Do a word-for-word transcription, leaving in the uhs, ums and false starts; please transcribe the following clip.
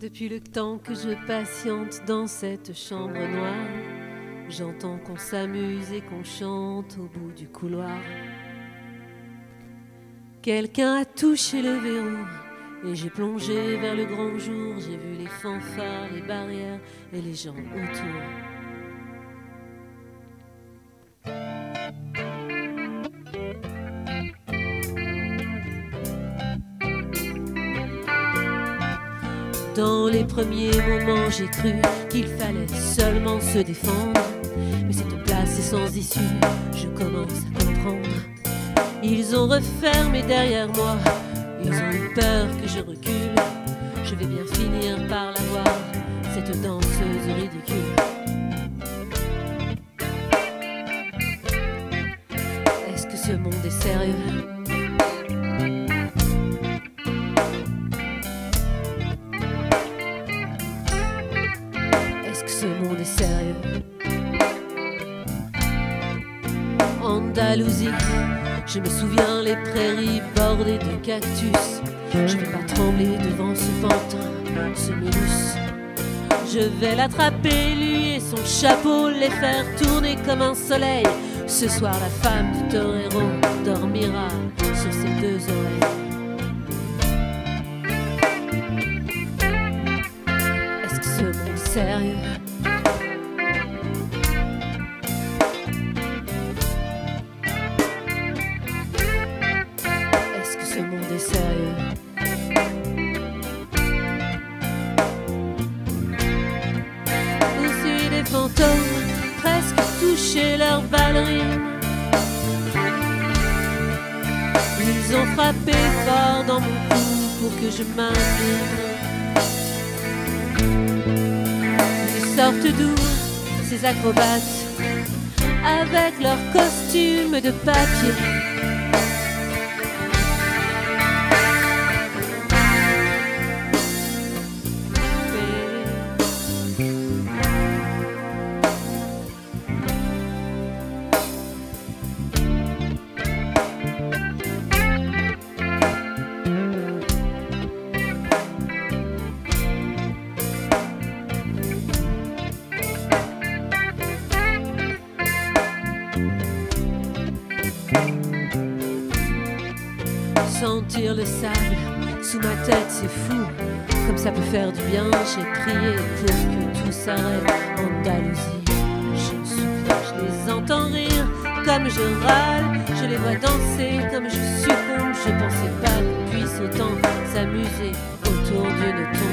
Depuis le temps que je patiente dans cette chambre noire, j'entends qu'on s'amuse et qu'on chante au bout du couloir. Quelqu'un a touché le verrou et j'ai plongé vers le grand jour. J'ai vu les fanfares, les barrières et les gens autour. Dans les premiers moments, j'ai cru qu'il fallait seulement se défendre. Mais cette place est sans issue, je commence à comprendre. Ils ont refermé derrière moi, ils ont eu peur que je recule. Je vais bien finir par la voir, cette danseuse ridicule. Est-ce que ce monde est sérieux ? Ce monde est sérieux. Andalousie, je me souviens les prairies bordées de cactus. Je ne vais pas trembler devant ce pantin, ce Mélus. Je vais l'attraper, lui et son chapeau, les faire tourner comme un soleil. Ce soir, la femme du torero dormira sur ses deux oreilles. Est-ce que ce monde est sérieux ? Ce monde est sérieux. Où suis des fantômes, presque touchés leurs ballerines. Ils ont frappé fort dans mon cou pour que je m'incline. Ils sortent d'où, ces acrobates, avec leurs costumes de papier. Sentir le sable sous ma tête, c'est fou. Comme ça peut faire du bien, j'ai prié pour que tout s'arrête. Andalousie, je me souviens, je les entends rire comme je râle. Je les vois danser comme je succombe. Je pensais pas qu'on puisse autant s'amuser autour d'une tombe.